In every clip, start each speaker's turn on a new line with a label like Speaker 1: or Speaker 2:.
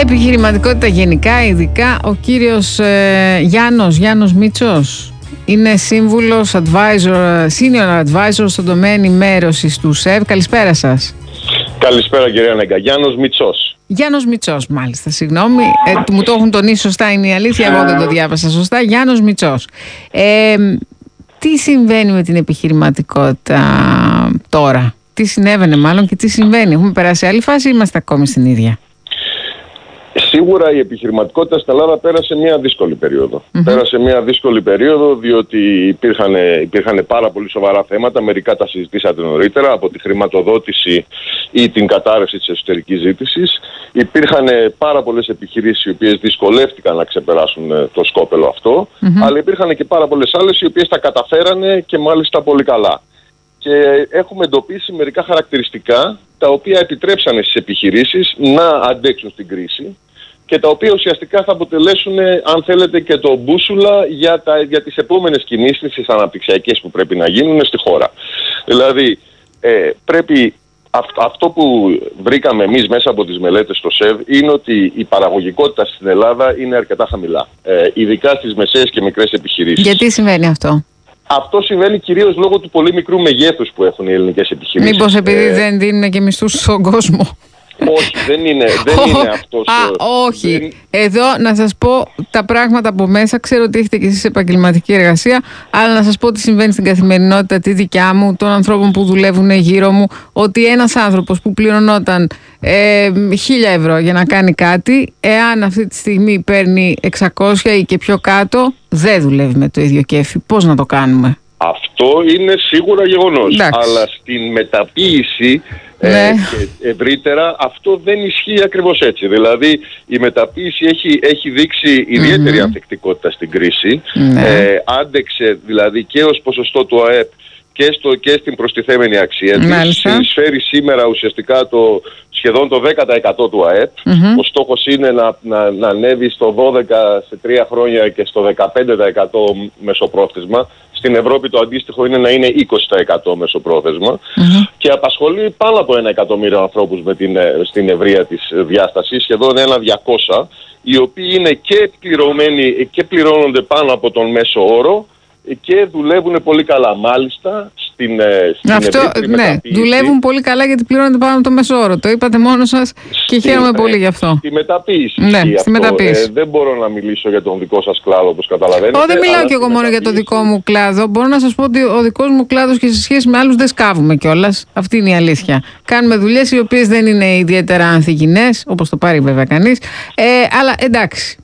Speaker 1: επιχειρηματικότητα γενικά, ειδικά ο κύριος Γιάννος Μητσός. Είναι σύμβουλος advisor, senior advisor στον τομέα ενημέρωσης του ΣΕΒ. Καλησπέρα σας.
Speaker 2: Καλησπέρα κυρία Νέγκα.
Speaker 1: Γιάννος Μητσός, μάλιστα, συγγνώμη. Μου το έχουν τονίσει σωστά, είναι η αλήθεια. Εγώ δεν το διάβασα σωστά. Γιάννος Μητσός. Τι συμβαίνει με την επιχειρηματικότητα τώρα? Τι συνέβαινε μάλλον και τι συμβαίνει? Έχουμε περάσει άλλη φάση ή είμαστε ακόμη στην ίδια?
Speaker 2: Σίγουρα η επιχειρηματικότητα στην Ελλάδα πέρασε μια δύσκολη περίοδο. Πέρασε μια δύσκολη περίοδο διότι υπήρχαν πάρα πολύ σοβαρά θέματα. Μερικά τα συζητήσατε νωρίτερα, από τη χρηματοδότηση ή την κατάρρευση της εσωτερικής ζήτησης. Υπήρχαν πάρα πολλές επιχειρήσεις οι οποίες δυσκολεύτηκαν να ξεπεράσουν το σκόπελο αυτό. Αλλά υπήρχαν και πάρα πολλές άλλες οι οποίες τα καταφέρανε και μάλιστα πολύ καλά. Και έχουμε εντοπίσει μερικά χαρακτηριστικά τα οποία επιτρέψανε στις επιχειρήσεις να αντέξουν στην κρίση και τα οποία ουσιαστικά θα αποτελέσουν, αν θέλετε, και το μπούσουλα για τις επόμενες κινήσεις, τις αναπτυξιακές που πρέπει να γίνουν στη χώρα. Δηλαδή, πρέπει αυτό που βρήκαμε εμείς μέσα από τις μελέτες στο ΣΕΒ είναι ότι η παραγωγικότητα στην Ελλάδα είναι αρκετά χαμηλά, ειδικά στις μεσαίες και μικρές επιχειρήσεις.
Speaker 1: Γιατί συμβαίνει αυτό?
Speaker 2: Αυτό συμβαίνει κυρίως λόγω του πολύ μικρού μεγέθους που έχουν οι ελληνικές επιχειρήσεις.
Speaker 1: Μήπως επειδή δεν δίνουν και μισθούς στον κόσμο?
Speaker 2: Όχι, δεν είναι αυτός.
Speaker 1: Όχι. Εδώ να σας πω τα πράγματα από μέσα. Ξέρω ότι έχετε και εσείς επαγγελματική εργασία, αλλά να σας πω τι συμβαίνει στην καθημερινότητα, τη δικιά μου, των ανθρώπων που δουλεύουν γύρω μου, ότι ένας άνθρωπος που πληρωνόταν 1.000 ευρώ για να κάνει κάτι, εάν αυτή τη στιγμή παίρνει 600 ή και πιο κάτω, δεν δουλεύει με το ίδιο κέφι. Πώς να το κάνουμε?
Speaker 2: Αυτό είναι σίγουρα γεγονός. Εντάξει. Αλλά στην μεταποίηση και ευρύτερα αυτό δεν ισχύει ακριβώς έτσι. Δηλαδή η μεταποίηση έχει δείξει ιδιαίτερη ανθεκτικότητα στην κρίση. Άντεξε δηλαδή και ως ποσοστό του ΑΕΠ και στην προστιθέμενη αξία της. Συνεισφέρει σήμερα ουσιαστικά σχεδόν το 10% του ΑΕΠ. Ο στόχος είναι να ανέβει στο 12 σε 3 χρόνια και στο 15% μεσοπρόθεσμα. Στην Ευρώπη το αντίστοιχο είναι να είναι 20% μεσοπρόθεσμα και απασχολεί πάνω από 1 εκατομμύριο ανθρώπους στην ευρεία της διάσταση, σχεδόν 1.200, οι οποίοι είναι και πληρωμένοι και πληρώνονται πάνω από τον μέσο όρο και δουλεύουν πολύ καλά. Μάλιστα στην ευρύτερη μεταποίηση. Δουλεύουν πολύ καλά γιατί πληρώνονται πάνω από το μέσο όρο. Το είπατε μόνο σας και χαίρομαι πολύ γι' αυτό. Στη μεταποίηση. Στη μεταποίηση. Δεν μπορώ να μιλήσω για τον δικό σας κλάδο, όπως καταλαβαίνετε.
Speaker 1: Δεν μιλάω κι εγώ μόνο για το δικό μου κλάδο. Μπορώ να σας πω ότι ο δικός μου κλάδος και σε σχέση με άλλους δεν σκάβουμε κιόλας. Αυτή είναι η αλήθεια. Κάνουμε δουλειές οι οποίες δεν είναι ιδιαίτερα ανθυγιεινές, όπως το πάρει βέβαια κανείς. Αλλά εντάξει.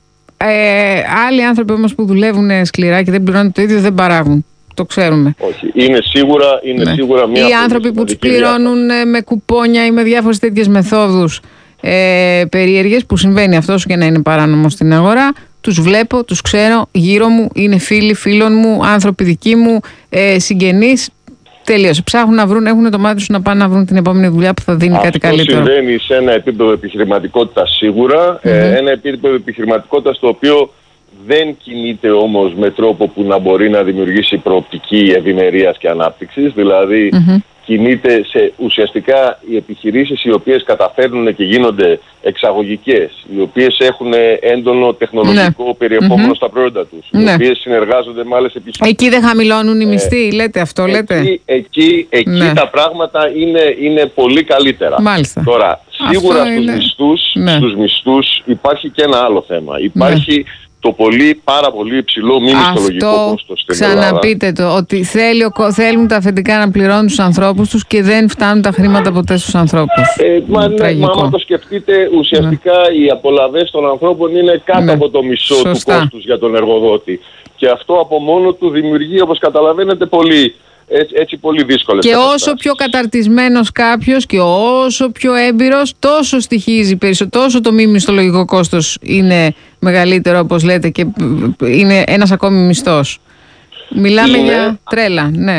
Speaker 1: Άλλοι άνθρωποι όμως που δουλεύουν σκληρά και δεν πληρώνουν το ίδιο δεν παράγουν. Το ξέρουμε.
Speaker 2: Όχι. Είναι σίγουρα μια.
Speaker 1: Οι άνθρωποι που τους πληρώνουν με κουπόνια ή με διάφορες τέτοιες μεθόδους περίεργες, που συμβαίνει αυτό και να είναι παράνομο στην αγορά, τους βλέπω, τους ξέρω, γύρω μου, είναι φίλων μου, άνθρωποι δικοί μου, συγγενείς. Τελείωσε. Ψάχνουν να βρουν, έχουν το μάτι τους να πάνε να βρουν την επόμενη δουλειά που θα δίνει κάτι καλύτερο.
Speaker 2: Αυτό συμβαίνει σε ένα επίπεδο επιχειρηματικότητας σίγουρα. Ένα επίπεδο επιχειρηματικότητας το οποίο δεν κινείται όμως με τρόπο που να μπορεί να δημιουργήσει προοπτική ευημερίας και ανάπτυξης. Δηλαδή κινείται ουσιαστικά οι επιχειρήσεις οι οποίες καταφέρνουν και γίνονται εξαγωγικές, οι οποίες έχουν έντονο τεχνολογικό περιεχόμενο στα προϊόντα τους, οι οποίες συνεργάζονται με άλλες επιχειρήσεις.
Speaker 1: Εκεί δεν χαμηλώνουν οι μισθοί, λέτε αυτό, λέτε?
Speaker 2: Εκεί τα πράγματα είναι πολύ καλύτερα.
Speaker 1: Μάλιστα.
Speaker 2: Τώρα, σίγουρα στους μισθούς υπάρχει και ένα άλλο θέμα. Υπάρχει το πάρα πολύ υψηλό μη μισθολογικό κόστος στην Ελλάδα.
Speaker 1: Ξαναπείτε το, ότι θέλουν τα αφεντικά να πληρώνουν τους ανθρώπους τους και δεν φτάνουν τα χρήματα ποτέ στους ανθρώπους.
Speaker 2: Άμα το σκεφτείτε, ουσιαστικά οι απολαβές των ανθρώπων είναι κάτω από το μισό του κόστους για τον εργοδότη. Και αυτό από μόνο του δημιουργεί, όπως καταλαβαίνετε, πολύ δύσκολες.
Speaker 1: Και όσο πιο καταρτισμένος κάποιος και όσο πιο έμπειρος, τόσο στοιχίζει περισσότερο, τόσο το μη μισθολογικό κόστος είναι μεγαλύτερο, όπως λέτε, και είναι ένας ακόμη μισθός. Μιλάμε για τρέλα, ναι.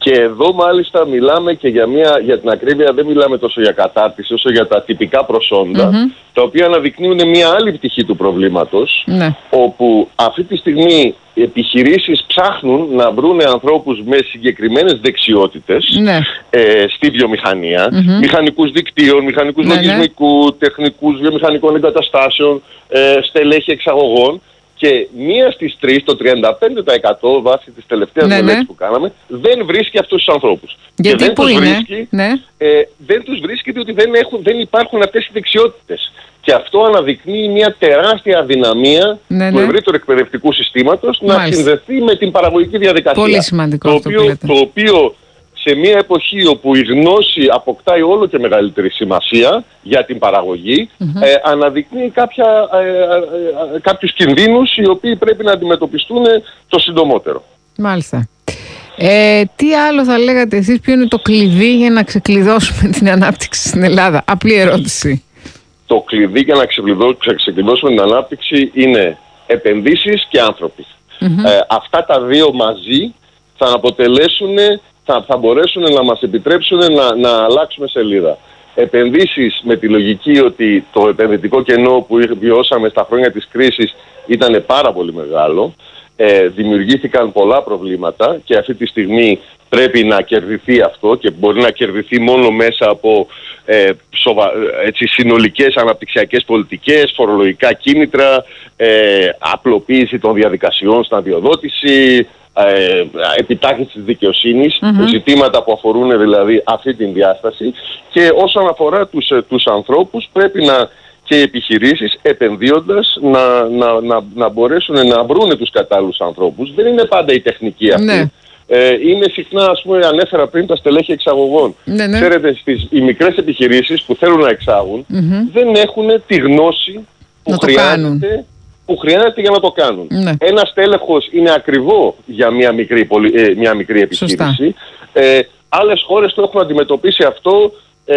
Speaker 2: Και εδώ μάλιστα μιλάμε και για την ακρίβεια, δεν μιλάμε τόσο για κατάρτιση όσο για τα τυπικά προσόντα, τα οποία αναδεικνύουν μια άλλη πτυχή του προβλήματος, όπου αυτή τη στιγμή οι επιχειρήσεις ψάχνουν να βρουν ανθρώπους με συγκεκριμένες δεξιότητες στη βιομηχανία, μηχανικούς δικτύων, μηχανικούς λογισμικού, τεχνικούς βιομηχανικών εγκαταστάσεων, στελέχη εξαγωγών. Και μία στις τρεις, το 35% βάσει της τελευταίας μελέτης που κάναμε, δεν βρίσκει αυτούς τους ανθρώπους.
Speaker 1: Γιατί
Speaker 2: και δεν
Speaker 1: πού
Speaker 2: τους
Speaker 1: είναι?
Speaker 2: βρίσκει, δεν τους βρίσκει διότι δεν υπάρχουν αυτές οι δεξιότητες. Και αυτό αναδεικνύει μια τεράστια αδυναμία του ευρύτερου εκπαιδευτικού συστήματος να συνδεθεί με την παραγωγική διαδικασία.
Speaker 1: Πολύ σημαντικό
Speaker 2: το οποίο σε μια εποχή όπου η γνώση αποκτάει όλο και μεγαλύτερη σημασία για την παραγωγή, αναδεικνύει κάποιους κινδύνους οι οποίοι πρέπει να αντιμετωπιστούν το συντομότερο.
Speaker 1: Μάλιστα. Τι άλλο θα λέγατε εσείς, ποιο είναι το κλειδί για να ξεκλειδώσουμε την ανάπτυξη στην Ελλάδα? Απλή ερώτηση.
Speaker 2: Το κλειδί για να ξεκλειδώσουμε την ανάπτυξη είναι επενδύσεις και άνθρωποι. Αυτά τα δύο μαζί θα αποτελέσουν, θα μπορέσουν να μας επιτρέψουν να αλλάξουμε σελίδα. Επενδύσεις με τη λογική ότι το επενδυτικό κενό που βιώσαμε στα χρόνια της κρίσης ήταν πάρα πολύ μεγάλο. Δημιουργήθηκαν πολλά προβλήματα και αυτή τη στιγμή πρέπει να κερδιθεί αυτό και μπορεί να κερδιθεί μόνο μέσα από συνολικές αναπτυξιακές πολιτικές, φορολογικά κίνητρα, απλοποίηση των διαδικασιών στην αδειοδότηση, επιτάχυνση της δικαιοσύνης, ζητήματα που αφορούν δηλαδή αυτή την διάσταση. Και όσον αφορά τους ανθρώπους, πρέπει και οι επιχειρήσεις επενδύοντας να μπορέσουν να βρουν τους κατάλληλους ανθρώπους. Δεν είναι πάντα η τεχνική αυτή. Είναι συχνά, ας πούμε, ανέφερα πριν τα στελέχη εξαγωγών. Ξέρετε, οι μικρές επιχειρήσεις που θέλουν να εξάγουν δεν έχουν τη γνώση που χρειάζεται για να το κάνουν. Ένα στέλεχος είναι ακριβό για μια μικρή επιχείρηση. Άλλες χώρες το έχουν αντιμετωπίσει αυτό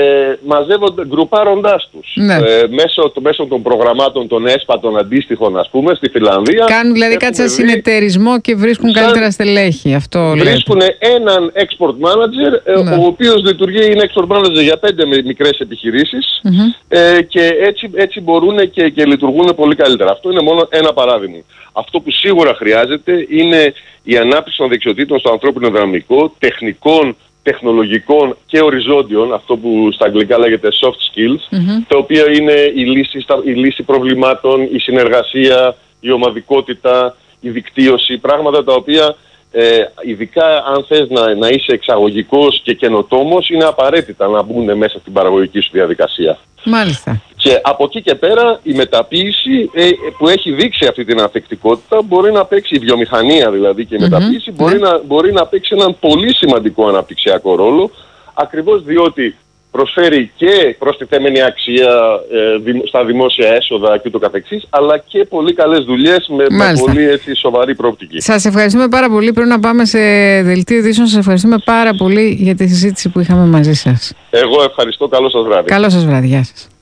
Speaker 2: γκρουπάροντάς τους μέσω των προγραμμάτων των ΕΣΠΑ των αντίστοιχων, ας πούμε, στη Φιλανδία.
Speaker 1: Κάνουν δηλαδή κάτι σαν συνεταιρισμό και βρίσκουν καλύτερα στελέχη.
Speaker 2: Βρίσκουν έναν export manager, ο οποίος λειτουργεί, είναι export manager για 5 μικρές επιχειρήσεις και έτσι μπορούν και λειτουργούν πολύ καλύτερα. Αυτό είναι μόνο ένα παράδειγμα. Αυτό που σίγουρα χρειάζεται είναι η ανάπτυξη των δεξιοτήτων στο ανθρώπινο δυναμικό, τεχνικών, τεχνολογικών και οριζόντιων, αυτό που στα αγγλικά λέγεται soft skills, τα οποία είναι η λύση προβλημάτων, η συνεργασία, η ομαδικότητα, η δικτύωση, πράγματα τα οποία ειδικά αν θες να είσαι εξαγωγικός και καινοτόμος, είναι απαραίτητα να μπουν μέσα στην παραγωγική σου διαδικασία.
Speaker 1: Μάλιστα.
Speaker 2: Και από εκεί και πέρα η μεταποίηση που έχει δείξει αυτή την ανθεκτικότητα μπορεί να παίξει, η βιομηχανία δηλαδή και η μεταποίηση μπορεί να παίξει έναν πολύ σημαντικό αναπτυξιακό ρόλο, ακριβώς διότι προσφέρει και προστιθέμενη αξία στα δημόσια έσοδα και το καθεξής, αλλά και πολύ καλές δουλειές με πολύ σοβαρή προοπτική.
Speaker 1: Σας ευχαριστούμε πάρα πολύ. Πρέπει να πάμε σε δελτίο ειδήσεων. Σας ευχαριστούμε πάρα πολύ για τη συζήτηση που είχαμε μαζί σας.
Speaker 2: Εγώ ευχαριστώ. Καλό σας βράδυ.
Speaker 1: Καλό σας βράδυ. Γεια σας.